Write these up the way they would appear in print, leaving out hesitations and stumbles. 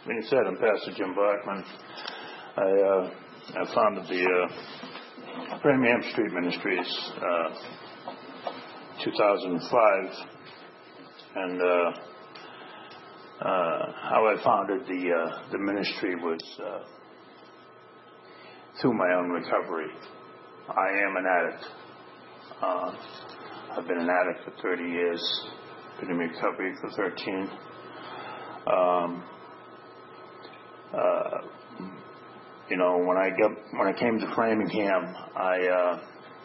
Being said, I'm Pastor Jim Bachman. I founded the Framingham Street Ministries 2005, and how I founded the ministry was through my own recovery. I am an addict. I've been an addict for 30 years, been in recovery for 13. When I came to Framingham, I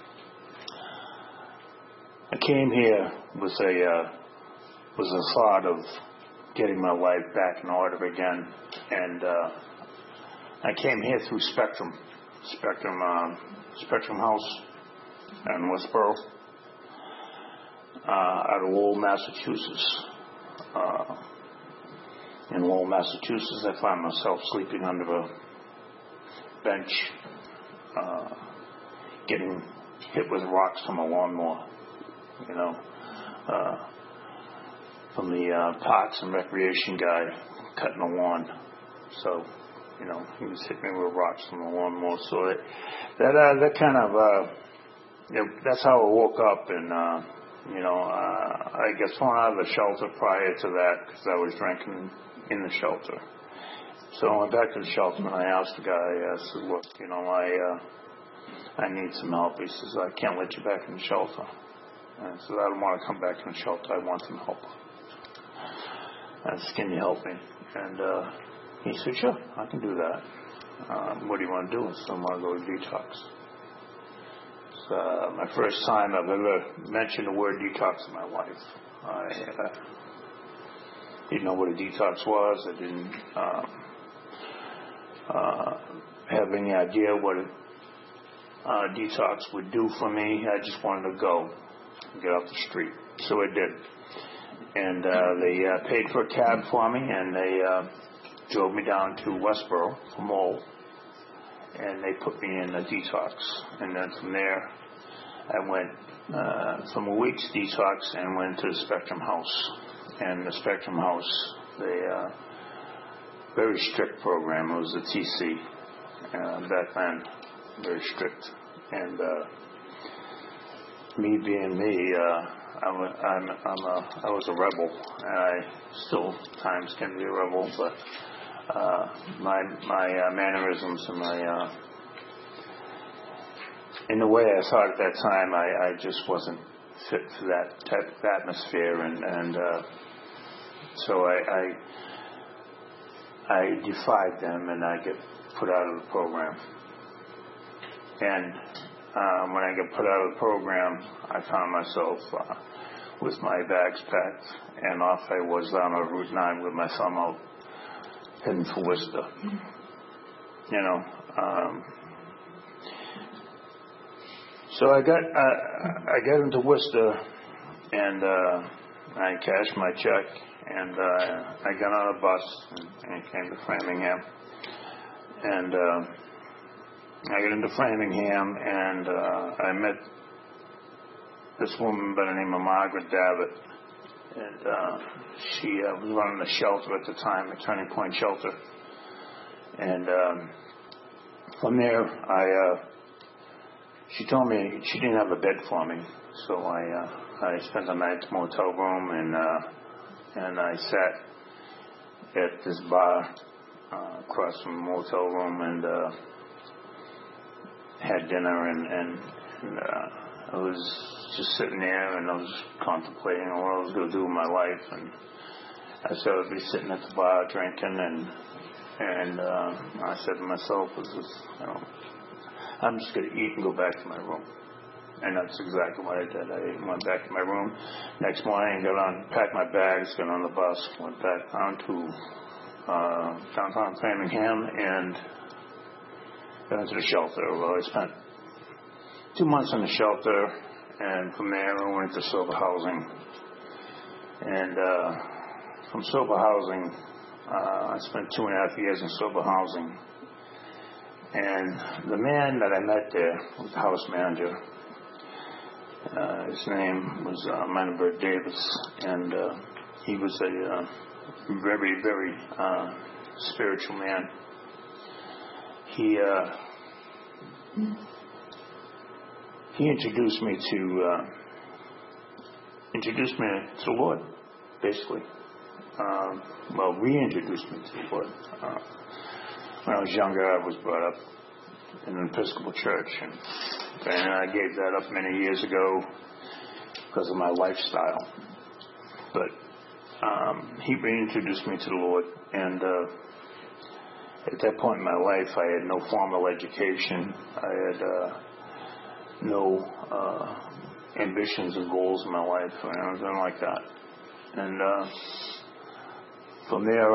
came here with a thought of getting my life back in order again, and I came here through Spectrum House in Westboro, out of Lowell, Massachusetts. In Lowell, Massachusetts, I found myself sleeping under a bench, getting hit with rocks from a lawnmower, from the Parks and Recreation guy cutting the lawn. So, he was hitting me with rocks from the lawnmower. So that kind of, that's how I woke up. And, I guess thrown out of the shelter prior to that because I was drinking in the shelter. So I went back to the shelter and I asked the guy, I said, look, I need some help. He says, I can't let you back in the shelter. And I said, I don't want to come back in the shelter. I want some help. I said, can you help me? And he said, sure, I can do that. What do you want to do? I said, I want to go to detox. It's my first time I've ever mentioned the word detox in my life. I didn't know what a detox was. I didn't have any idea what a detox would do for me. I just wanted to go and get off the street. So I did. And they paid for a cab for me, and they drove me down to Westboro from Lowell, and they put me in a detox. And then from there, I went from a week's detox and went to the Spectrum House. And the Spectrum House, they very strict program. It was a TC back then, very strict. And me being me, I was a rebel, and I still times can be a rebel. But my mannerisms and in the way I thought at that time, I just wasn't fit for that type of atmosphere, and so I defied them, and I get put out of the program. And when I got put out of the program, I found myself with my bags packed, and off I was down on Route 9 with my thumb out, heading for Worcester. So I got into Worcester, and I cashed my check, and I got on a bus and came to Framingham, and I got into Framingham, and I met this woman by the name of Margaret Davitt, and she was running a shelter at the time, a Turning Point shelter, and from there, she told me she didn't have a bed for me, so I spent the night in a motel room, and I sat at this bar across from the motel room, and had dinner, and I was just sitting there, and I was contemplating what I was going to do with my life, and I said I'd be sitting at the bar drinking, and I said to myself, I'm just going to eat and go back to my room. And that's exactly what I did. I went back to my room. Next morning, packed my bags, got on the bus, went back down to downtown Framingham, and got into the shelter. Well, I spent 2 months in the shelter, and from there I went to sober housing. And from sober housing, I spent 2.5 years in sober housing. And the man that I met there was the house manager. His name was Manbert Davis, and he was a very, very spiritual man. He introduced me to the Lord, basically. Reintroduced me to the Lord. When I was younger, I was brought up in an Episcopal church, and I gave that up many years ago because of my lifestyle. But he reintroduced me to the Lord, and at that point in my life, I had no formal education. I had no ambitions and goals in my life, or anything like that. And from there,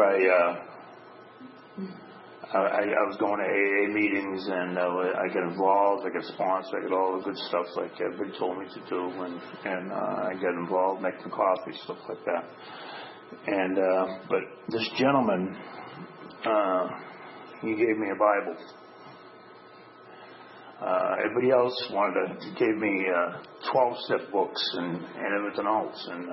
I was going to AA meetings, and I got involved. I got sponsored. I got all the good stuff like everybody told me to do, and I got involved making coffee, stuff like that. And but this gentleman, he gave me a Bible. Everybody else gave me 12-step books and everything else, and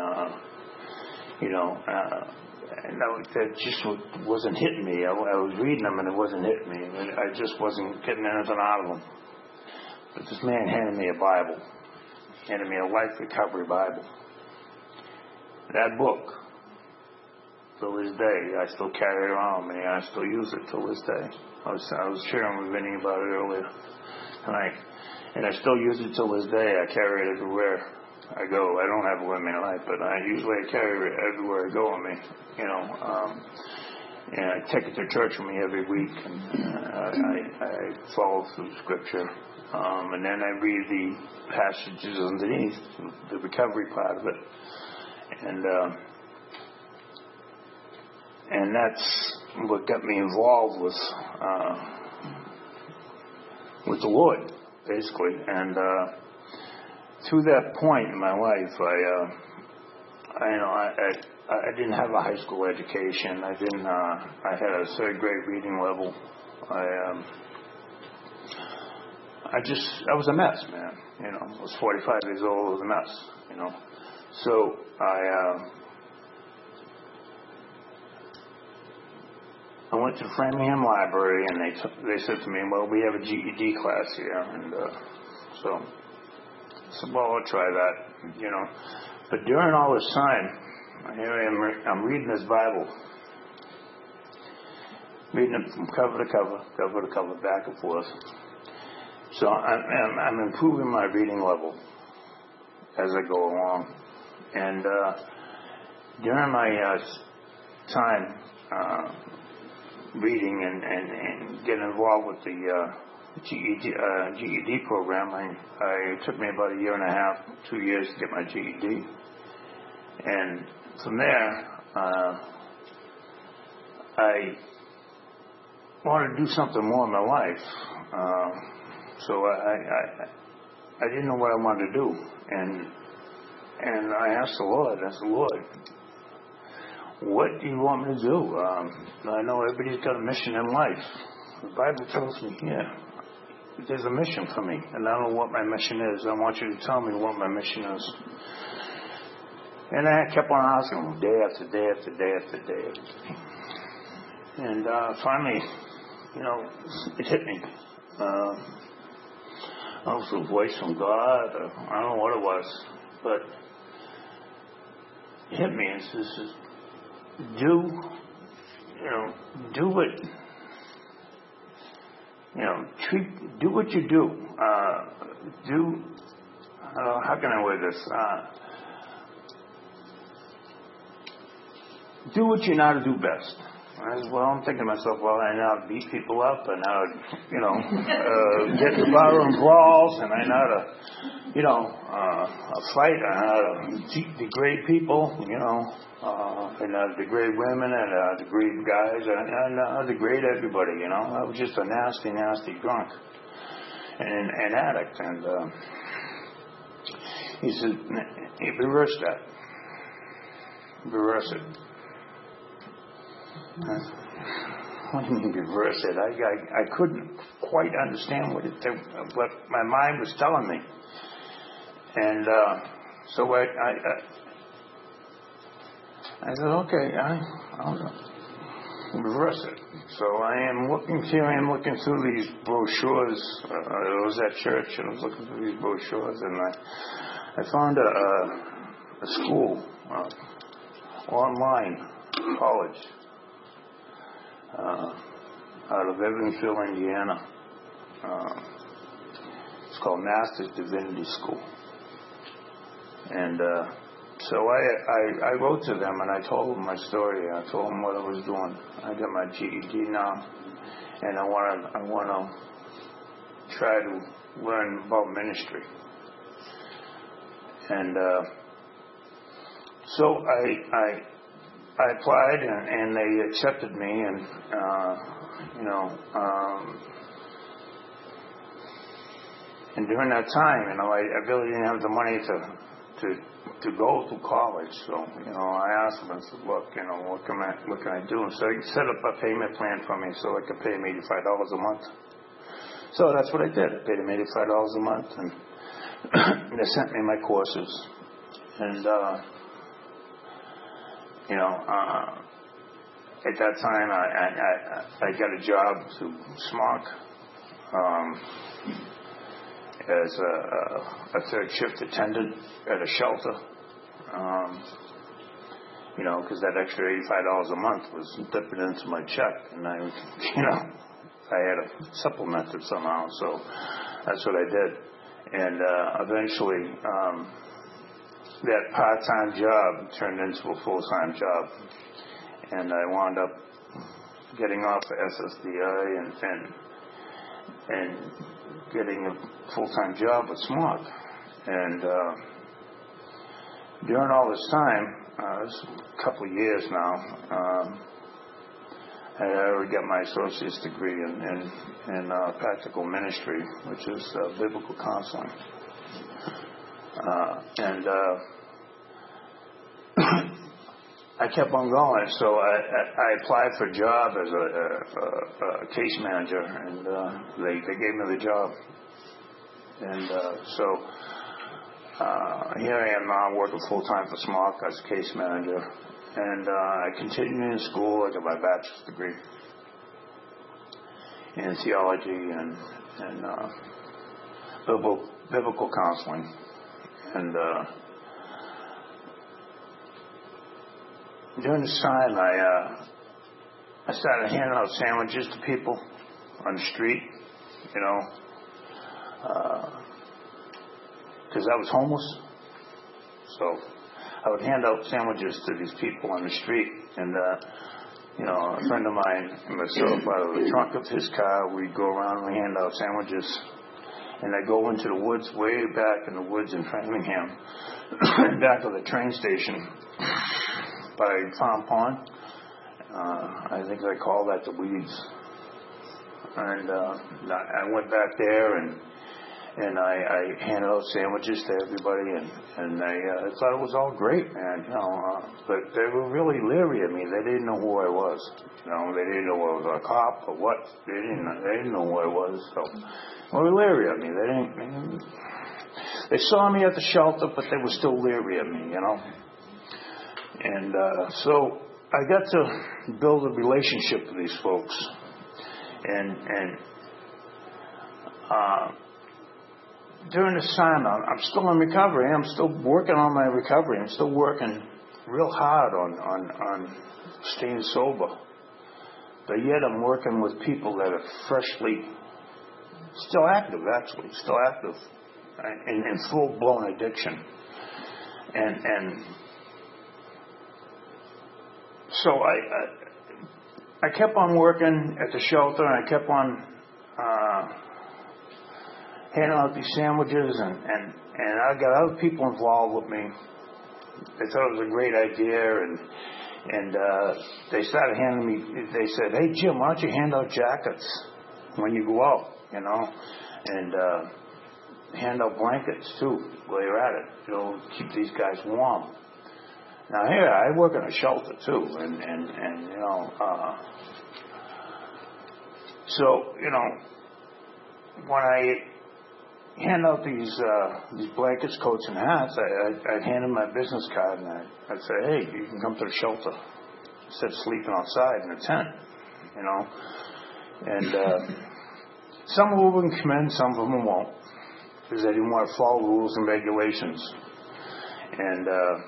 and that just wasn't hitting me. I was reading them and it wasn't hitting me. I just wasn't getting anything out of them. But this man handed me a Bible, handed me a Life Recovery Bible. That book, till this day, I still carry it around with me. I still use it till this day. I was sharing with Vinny about it earlier tonight, and I still use it till this day. I carry it everywhere I go. I don't have it with me tonight, but I usually carry it everywhere I go with me. And I take it to church with me every week, and I follow through Scripture, and then I read the passages underneath, the recovery part of it, and that's what got me involved with the Lord, basically. And to that point in my life, I didn't have a high school education. I had a third grade reading level. I was a mess, man. I was 45 years old. I was a mess. So I went to Framingham Library, and they said to me, "Well, we have a GED class here," and so I said, "Well, I'll try that." But during all this time, here I am, I'm reading this Bible, reading it from cover to cover, back and forth. So I'm improving my reading level as I go along. And during my time reading and getting involved with the GED program, it took me about 1.5 years, 2 years to get my GED. And from there, I wanted to do something more in my life. So I didn't know what I wanted to do. And I asked the Lord, "Lord, what do you want me to do? I know everybody's got a mission in life. The Bible tells me here, there's a mission for me, and I don't know what my mission is. I want you to tell me what my mission is." And I kept on asking him day after day after day after day. And finally, it hit me. I don't know if it was a voice from God, or I don't know what it was, but it hit me and says, do what you do. How can I word this? Do what you know how to do best. I'm thinking to myself, I know how to beat people up, and how to, get into barroom brawls, and I know how to, fight, I know how to degrade people, and how to degrade women, and degrade guys, and I know how to degrade everybody, I was just a nasty, nasty drunk and addict, and he said, "Hey, reverse that. Reverse it." What do you mean reverse it? I couldn't quite understand what my mind was telling me, and so I said, "Okay, reverse it. So I am looking through these brochures. I was at church and I was looking through these brochures, and I found a school, online college, out of Evansville, Indiana. It's called Masters Divinity School. And so I wrote to them and I told them my story. I told them what I was doing. I got my GED now, and I want to try to learn about ministry. And so I applied, and they accepted me, and and during that time, I really didn't have the money to go to college. So I asked them and said, look, what can I do? And so they set up a payment plan for me so I could pay them $85 a month. So that's what I did. I paid them $85 a month, and they sent me my courses. And at that time, I got a job through SMOC as a third shift attendant at a shelter. Because that extra $85 a month was dipping into my check, and I had to supplement it somehow. So that's what I did. And eventually, that part-time job turned into a full-time job, and I wound up getting off the SSDI and getting a full-time job with SMOC. And during all this time, it's a couple of years now, I already got my associate's degree in practical ministry, which is biblical counseling. And I kept on going, so I applied for a job as a case manager, and they gave me the job. And so here I am now working full-time for SMOC as a case manager. And I continued in school. I got my bachelor's degree in theology and biblical counseling. And during this time, I started handing out sandwiches to people on the street, because I was homeless. So I would hand out sandwiches to these people on the street, and a friend of mine and myself, out of the trunk of his car, we'd go around and we hand out sandwiches. And I go into the woods, way back in the woods in Framingham, back of the train station by Farm Pond. I think I call that the Weeds. And I went back there and I handed out sandwiches to everybody, and I thought it was all great, man, but they were really leery of me. They didn't know who I was. They didn't know I was a cop or what. They didn't know who I was. So they were leery of me. They saw me at the shelter, but they were still leery of me, And so I got to build a relationship with these folks, and during this time, I'm still in recovery. I'm still working on my recovery. I'm still working real hard on staying sober. But yet I'm working with people that are still active in full-blown addiction. And so I kept on working at the shelter, and I kept on handing out these sandwiches, and I got other people involved with me. They thought it was a great idea, and they started handing me. They said, "Hey Jim, why don't you hand out jackets when you go out, and hand out blankets too while you're at it, keep these guys warm." Now here I work in a shelter too, and so when I hand out these blankets, coats, and hats, I'd hand them my business card, and I'd say, "Hey, you can come to the shelter." instead of sleeping outside in a tent, you know. And some of them come in, some of them won't, because they didn't want to follow rules and regulations. And,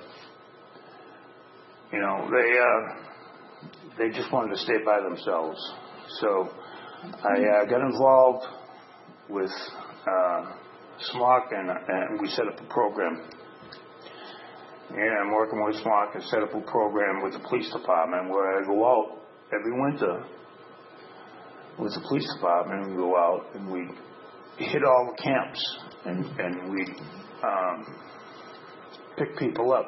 you know, they just wanted to stay by themselves. So I got involved with SMOC, and we set up a program. Yeah, I'm working with SMOC and set up a program with the police department where I go out every winter with the police department. We go out and we hit all the camps and we pick people up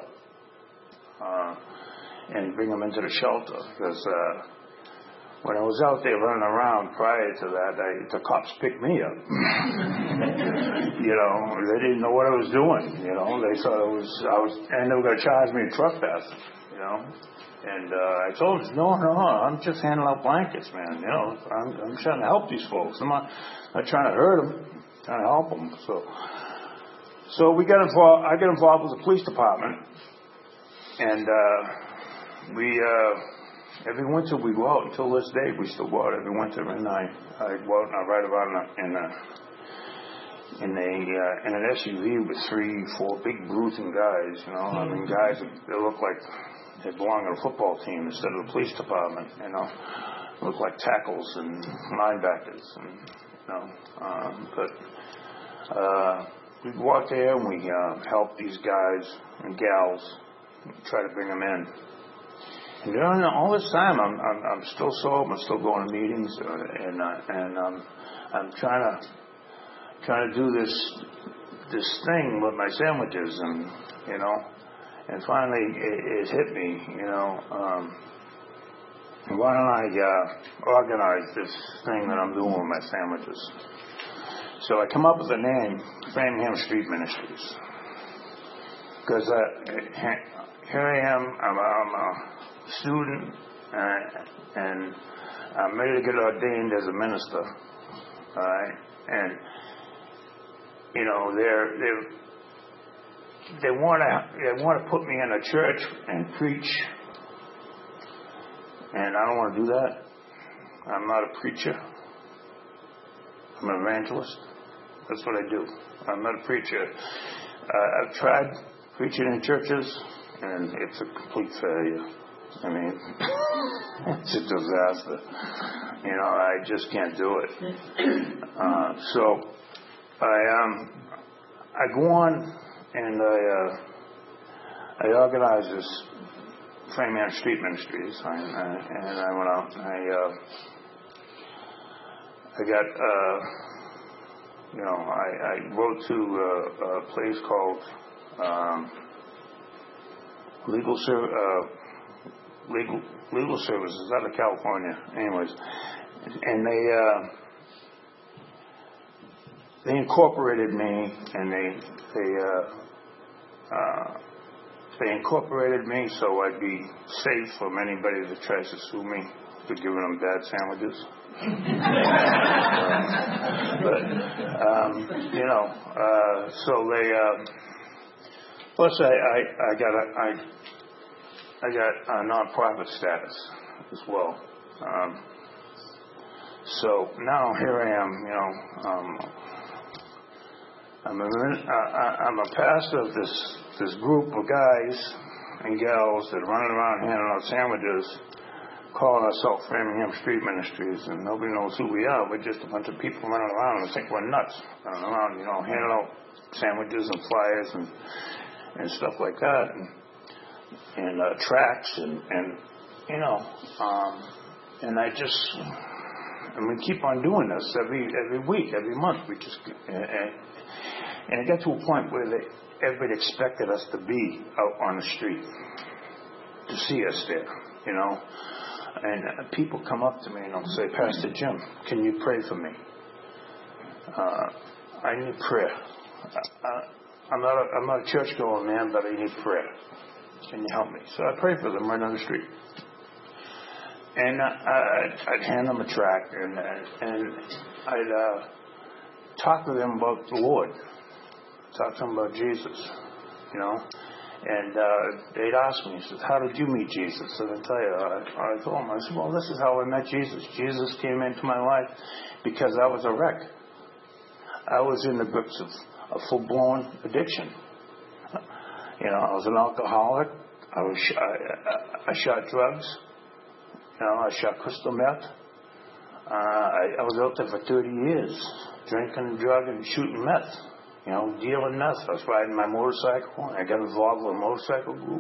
and bring them into the shelter, because when I was out there running around prior to that, the cops picked me up. You know, they didn't know what I was doing. You know, they thought and they were going to charge me trespassing. You know, and I told them, no, I'm just handing out blankets, man. You know, I'm trying to help these folks. I'm not trying to hurt them. I'm trying to help them. So we got involved. I got involved with the police department, and every winter we go out. Until this day, we still go out every winter. And I go out and I ride around in an SUV with 3-4 big bruising guys. You know, I mean, guys that look like they belong on a football team instead of the police department. You know, look like tackles and linebackers. And you know, but we go out there and we help these guys and gals, try to bring them in. And you know, all this time I'm still sober. I'm still going to meetings, and I'm trying to do this thing with my sandwiches, and you know, and finally it hit me. You know, why don't I organize this thing that I'm doing with my sandwiches? So I come up with the name Framingham Street Ministries, because here I am. I'm a student, and I'm ready to get ordained as a minister. All right, and you know they want to put me in a church and preach, and I don't want to do that. I'm not a preacher. I'm an evangelist. That's what I do. I'm not a preacher. I've tried preaching in churches, and it's a complete failure. I mean, it's a disaster. You know, I just can't do it. So I go on and I organize this Framingham Street Ministries, and I went out. I got you know, I wrote to a place called Legal Services out of California. Anyways, and they incorporated me, and they incorporated me so I'd be safe from anybody that tries to sue me for giving them bad sandwiches. But you know, so they plus I got a non-profit status as well. So now here I am, you know, I'm a pastor of this group of guys and gals that are running around handing out sandwiches, calling ourselves Framingham Street Ministries, and nobody knows who we are. We're just a bunch of people running around and think we're nuts, running around, you know, handing out sandwiches and flyers and stuff like that. And tracts and you know, and we keep on doing this every week, every month. We just and it got to a point where everybody expected us to be out on the street, to see us there, you know. And people come up to me and they'll say, Pastor Jim, can you pray for me? I need prayer. I'm not a church-going man, but I need prayer. Can you help me? So I pray for them right on the street. And I'd hand them a tract, and I'd talk to them about the Lord, talk to them about Jesus, you know. And they'd ask me, he said, how did you meet Jesus? And I tell you, I told them, I said, well, this is how I met Jesus. Jesus came into my life because I was a wreck. I was in the grips of a full-blown addiction. I was an alcoholic. I shot drugs. I shot crystal meth. I was out there for 30 years, drinking and drugging and shooting meth. Dealing meth. I was riding my motorcycle. I got involved with a motorcycle group.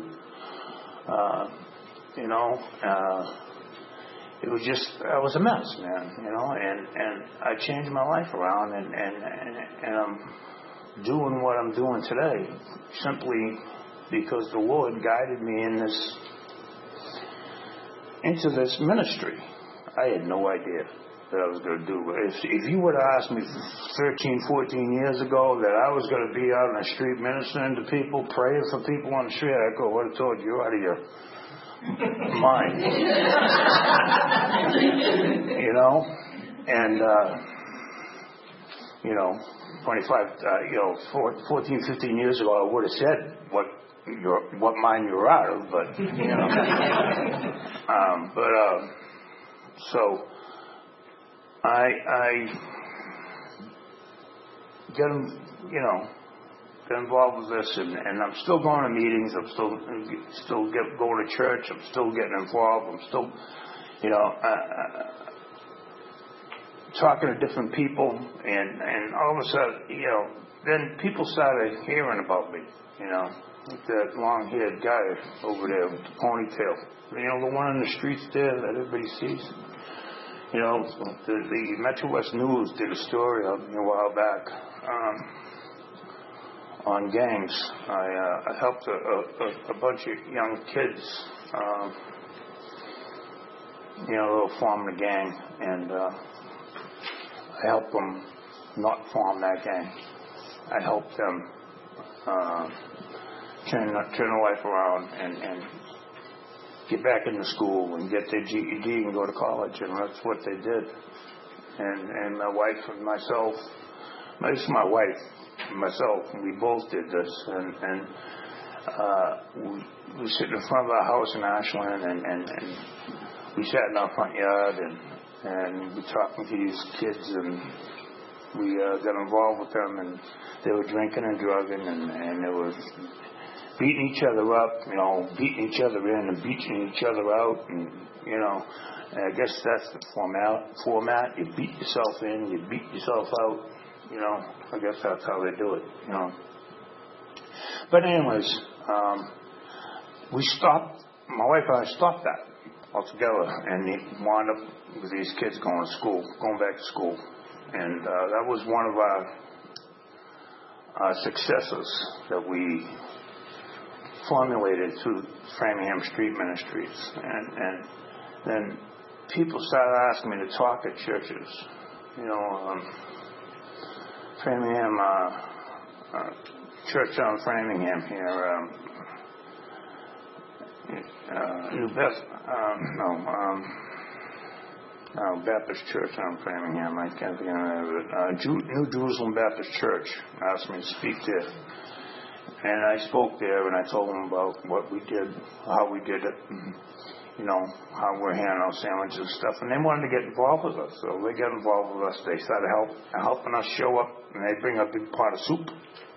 It was just, I was a mess, man. And I changed my life around, and I'm doing what I'm doing today simply because the Lord guided me into this ministry. I had no idea that I was going to do. If you would have asked me 13, 14 years ago that I was going to be out on the street ministering to people, praying for people on the street, I'd go, I would have told you, you're out of your mind. And 14, 15 years ago, I would have said what mind you're out of, but so I get involved with this, and I'm still going to meetings. I'm still going to church. I'm still getting involved. I'm still, talking to different people, and all of a sudden, then people started hearing about me, like that long-haired guy over there with the ponytail, the one in the streets there that everybody sees. The Metro West News did a story a while back on gangs. I helped a bunch of young kids, form a gang, and I helped them not form that gang. I helped them turn their life around and get back into school and get their GED and go to college, and that's what they did. And my wife and myself, we both did this, and we sit in front of our house in Ashland, and we sat in our front yard, and we talking to these kids, and we got involved with them, and they were drinking and drugging, and they were beating each other up, beating each other in and beating each other out, and I guess that's the format. You beat yourself in, you beat yourself out, I guess that's how they do it, But anyways, we stopped, my wife and I stopped that altogether, and it wound up with these kids going back to school, and that was one of our successes that we formulated through Framingham Street Ministries, and then people started asking me to talk at churches. Framingham Church on Framingham here, Baptist Church on Framingham. I can't think of it. New Jerusalem Baptist Church asked me to speak there. And I spoke there, and I told them about what we did, how we did it, and, how we're handing out sandwiches and stuff. And they wanted to get involved with us, so they got involved with us. They started helping us show up, and they bring a big pot of soup.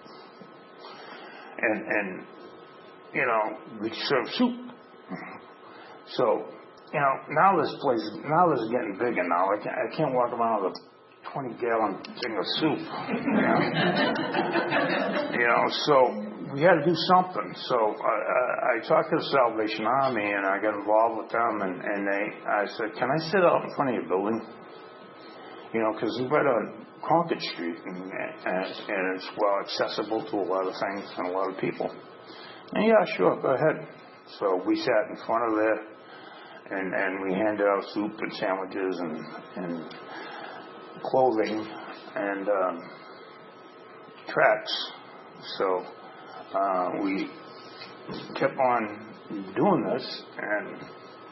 And we serve soup. So, now this is getting bigger now. I can't walk around with a 20-gallon thing of soup. So we had to do something. So I talked to the Salvation Army, and I got involved with them, and I said, can I sit out in front of your building? Because we're right on Concord Street, and it's well accessible to a lot of things and a lot of people. And yeah, sure, go ahead. So we sat in front of there, and we handed out soup and sandwiches and clothing and tracts. So we kept on doing this, and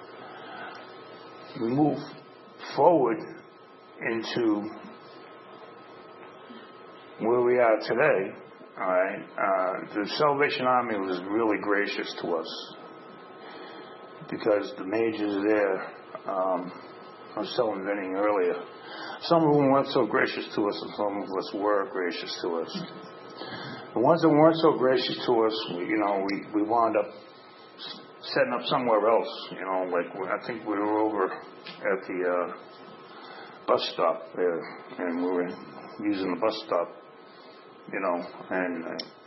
we moved forward into where we are today. All right. The Salvation Army was really gracious to us because the majors there, I was telling Vinny earlier, some of them weren't so gracious to us and some of us were gracious to us. The ones that weren't so gracious to us, we wound up setting up somewhere else. I think we were over at the bus stop there, and we were using the bus stop, and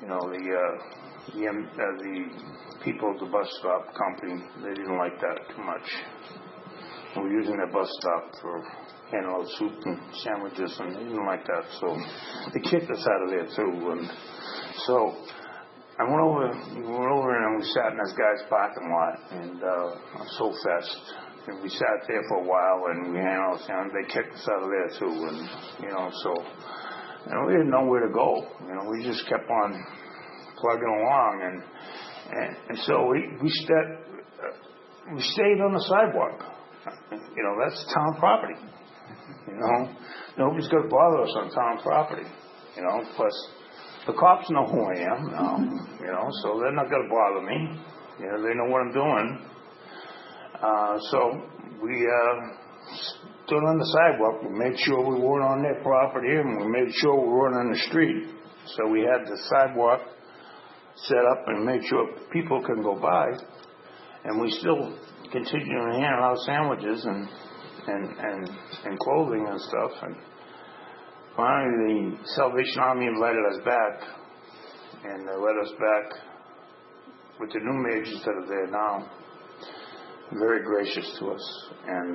the people at the bus stop company, they didn't like that too much. We were using their bus stop for handing out soup and sandwiches, and they didn't like that, so they kicked us out of there too. And so we went over and we sat in this guy's parking lot, and So Fest, and we sat there for a while, and we handed out sandwiches. They kicked us out of there too, and so we didn't know where to go. We just kept on plugging along, and so we stayed on the sidewalk. That's town property. Nobody's going to bother us on town property. Plus the cops know who I am now. So they're not going to bother me. They know what I'm doing. So we stood on the sidewalk. We made sure we weren't on their property, and we made sure we weren't on the street. So we had the sidewalk set up and made sure people can go by, and we still continued to hand out sandwiches and clothing and stuff. And finally, the Salvation Army invited us back, and they let us back with the new majors that are there now. Very gracious to us, and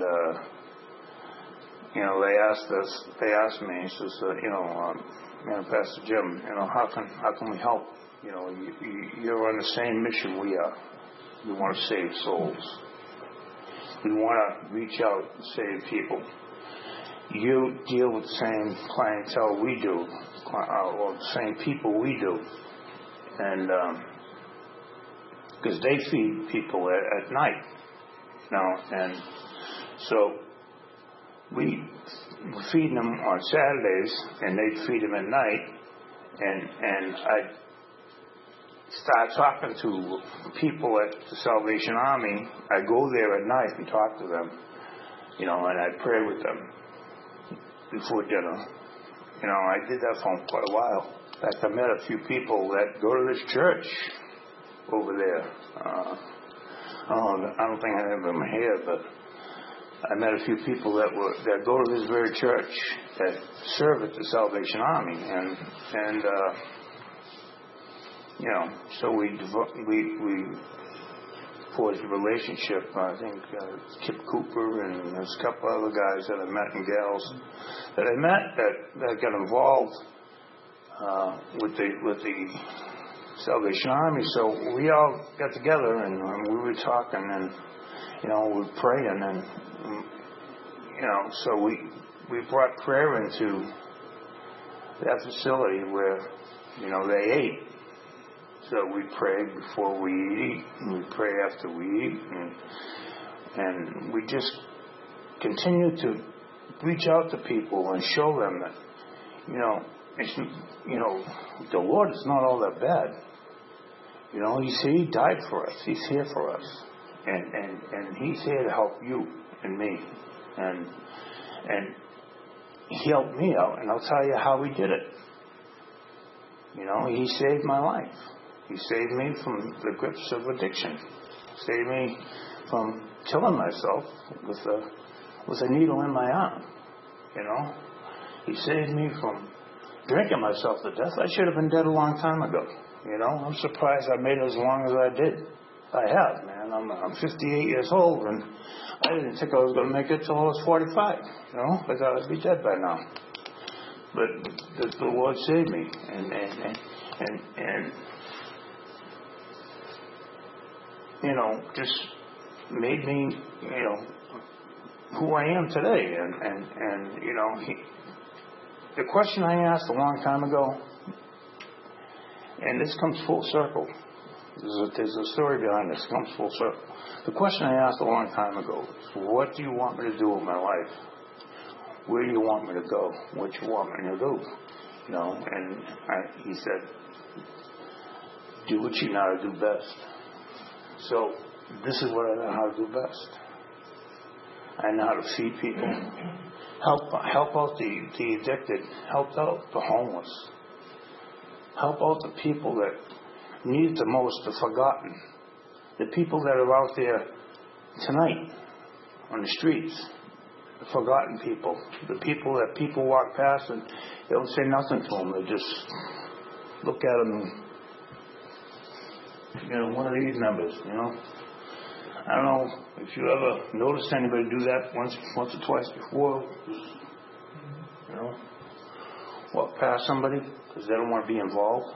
they asked me, he says, Pastor Jim, how can we help? You're on the same mission we are. We want to save souls. We want to reach out and save people. You deal with the same clientele we do, or the same people we do, and because they feed people at night, and so we feed them on Saturdays, and they feed them at night, and I start talking to people at the Salvation Army. I go there at night and talk to them, and I pray with them before dinner. I did that for quite a while. In fact, I met a few people that go to this church over there. I don't think I have them here, but I met a few people that go to this very church that serve at the Salvation Army, and so we forged a relationship. I think Kip Cooper and there's a couple other guys that I met and gals that I met that got involved with the Salvation Army. So we all got together and we were talking and we were praying and so we brought prayer into that facility where they ate. So we pray before we eat, and we pray after we eat, and we just continue to reach out to people and show them that, the Lord is not all that bad. He died for us. He's here for us, and He's here to help you and me, and He helped me out, and I'll tell you how He did it. He saved my life. He saved me from the grips of addiction. Saved me from killing myself with a needle in my arm. He saved me from drinking myself to death. I should have been dead a long time ago. I'm surprised I made it as long as I did. I have, man. I'm 58 years old, and I didn't think I was going to make it till I was 45. I thought I'd be dead by now. But the Lord saved me, and just made me, who I am today. And the question I asked a long time ago, and this comes full circle. There's a story behind this. It comes full circle. The question I asked a long time ago is, what do you want me to do with my life? Where do you want me to go? What do you want me to do? He said, Do what you know how to do best. So this is what I know how to do best. I know how to feed people, help out the addicted, help out the homeless, help out the people that need it the most, the forgotten, the people that are out there tonight on the streets, the forgotten people, the people that people walk past and they don't say nothing to them. They just look at them and, one of these numbers, I don't know if you ever noticed anybody do that once or twice before, walk past somebody because they don't want to be involved,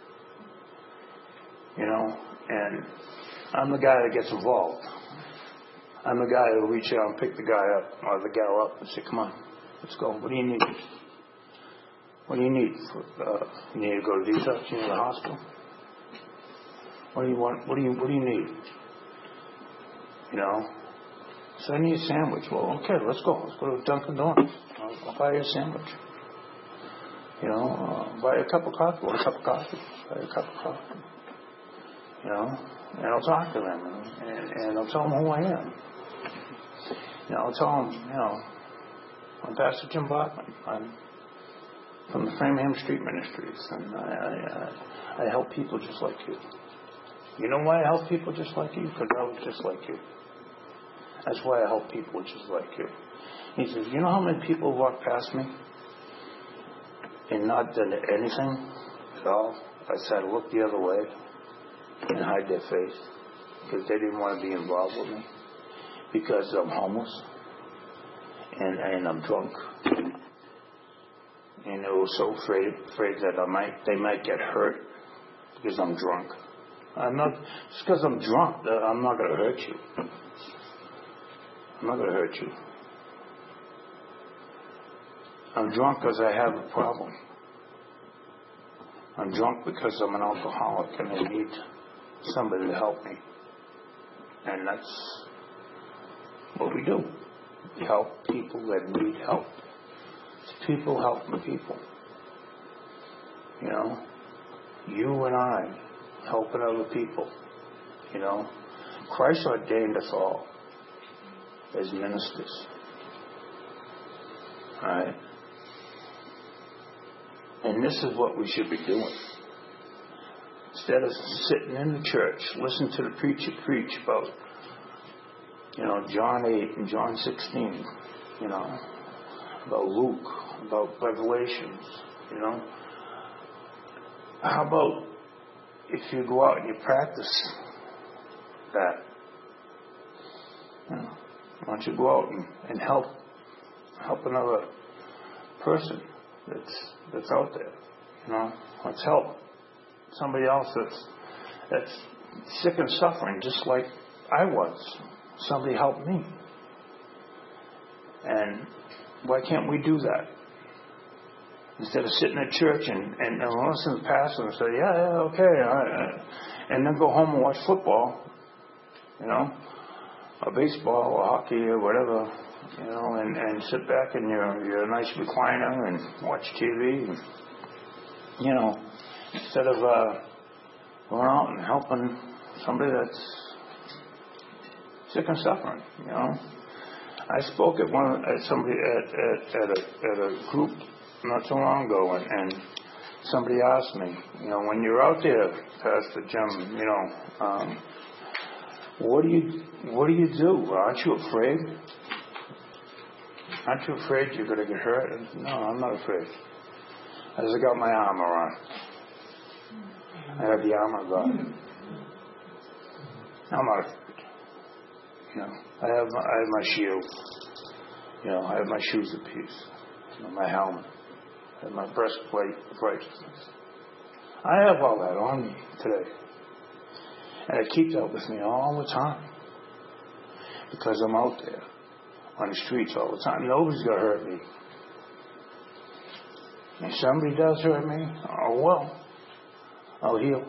and I'm the guy that gets involved. I'm the guy who'll reach out and pick the guy up or the gal up and say, come on, let's go. What do you need? What do you need? You need to go to detox? You need a hospital? What do you want? What do you need? So I need a sandwich. Well, okay, let's go. Let's go to Dunkin' Donuts. I'll buy you a sandwich. Buy you a cup of coffee. Buy you a cup of coffee. And I'll talk to them, and I'll tell them who I am. I'll tell them, I'm Pastor Jim Bachman. I'm from the Framingham Street Ministries, and I help people just like you. You know why I help people just like you? Because I was just like you. That's why I help people just like you. He says, you know how many people walk past me and not done anything at all? I said, look the other way and hide their face because they didn't want to be involved with me because I'm homeless and I'm drunk. And they were so afraid that they might get hurt because I'm drunk. Just because I'm drunk, I'm not going to hurt you. I'm not going to hurt you. I'm drunk because I have a problem. I'm drunk because I'm an alcoholic and I need somebody to help me. And that's what we do. We help people that need help. It's people helping people. You and I helping other people. Christ ordained us all as ministers. Alright? And this is what we should be doing. Instead of sitting in the church, listen to the preacher preach about, John 8 and John 16, about Luke, about Revelations, How about if you go out and you practice that? Why don't you go out and help another person that's out there? Let's help somebody else that's sick and suffering, just like I was. Somebody helped me. And why can't we do that? Instead of sitting at church and listen to the pastor and say, yeah, okay, and then go home and watch football, or baseball or hockey or whatever, and sit back in your nice recliner and watch TV, and, instead of going out and helping somebody that's sick and suffering, I spoke at somebody at a group not so long ago, and somebody asked me, when you're out there, Pastor Jim, what do you do? Aren't you afraid? Aren't you afraid you're going to get hurt? And, no, I'm not afraid. I just got my armor on. I have the armor of God. I'm not afraid. I have my shield. I have my shoes of peace. My helmet. I have my breastplate of righteousness. I have all that on me today. And it keeps that with me all the time. Because I'm out there on the streets all the time. Nobody's going to hurt me. If somebody does hurt me, oh well, I'll heal.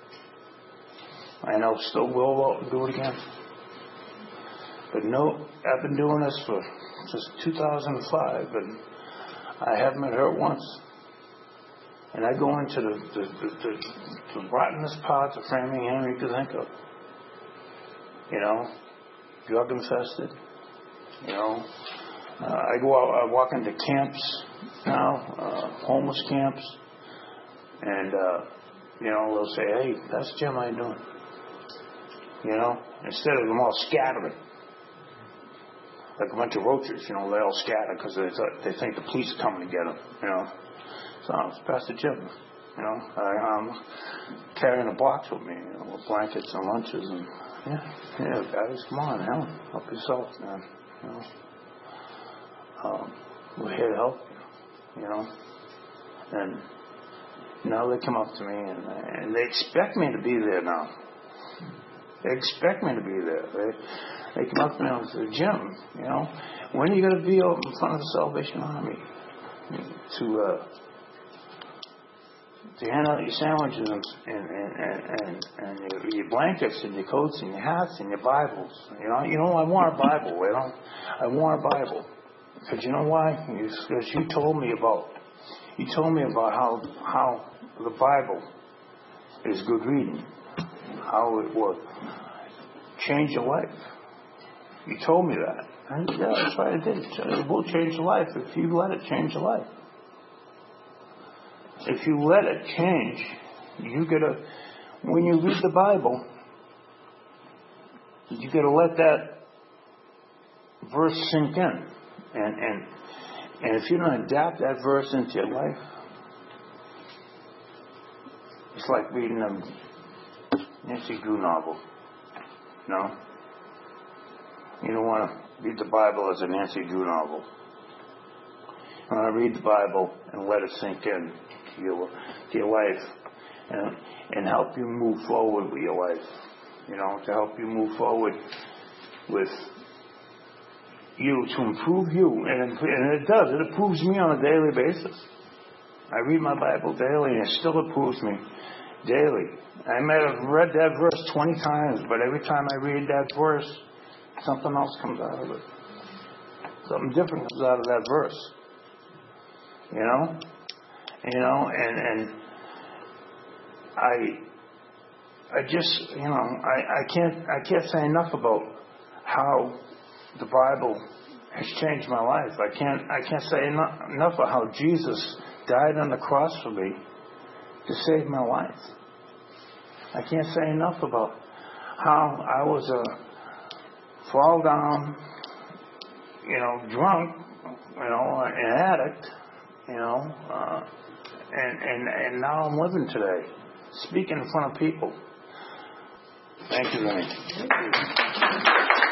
And I'll still go out and do it again. But no, I've been doing this since 2005, and I haven't been hurt once. And I go into the rottenest parts of Framingham you could think of. You know, drug infested. You know, I go out, I walk into camps now, homeless camps, and you know, they'll say, "Hey, that's Jim, how you doing?" You know, instead of them all scattering like a bunch of roaches. You know, they all scatter because they think the police are coming to get them. You know, so it's Pastor Jim. You know, I'm carrying a box with me, you know, with blankets and lunches, and yeah, guys, come on, help yourself, man. You know, we're here to help you. You know, and now they come up to me and they expect me to be there now. They expect me to be there. They come up to me and say, "Jim, you know, when are you going to be out in front of the Salvation Army to hand out your sandwiches and your blankets and your coats and your hats and your Bibles? You know, I want a Bible. I want a Bible because you know why? Because you told me about how the Bible is good reading, how it will change your life. You told me that. And yeah, that's what I did. It will change your life if you let it change your life. If you let it change, when you read the Bible, you got to let that verse sink in. And if you don't adapt that verse into your life, it's like reading a Nancy Drew novel. No? You don't want to read the Bible as a Nancy Drew novel. You want to read the Bible and let it sink in to your life and help you move forward with your life. You know, to help you move forward with you, to improve you. And it does. It improves me on a daily basis. I read my Bible daily and it still improves me daily. I might have read that verse 20 times, but every time I read that verse, something else comes out of it. Something different comes out of that verse. You know? And I just, you know, I can't say enough about how the Bible has changed my life. I can't say enough about how Jesus died on the cross for me to save my life. I can't say enough about how I was a fall down, you know, drunk, you know, an addict, you know, and now I'm living today, speaking in front of people. Thank you, Vinny.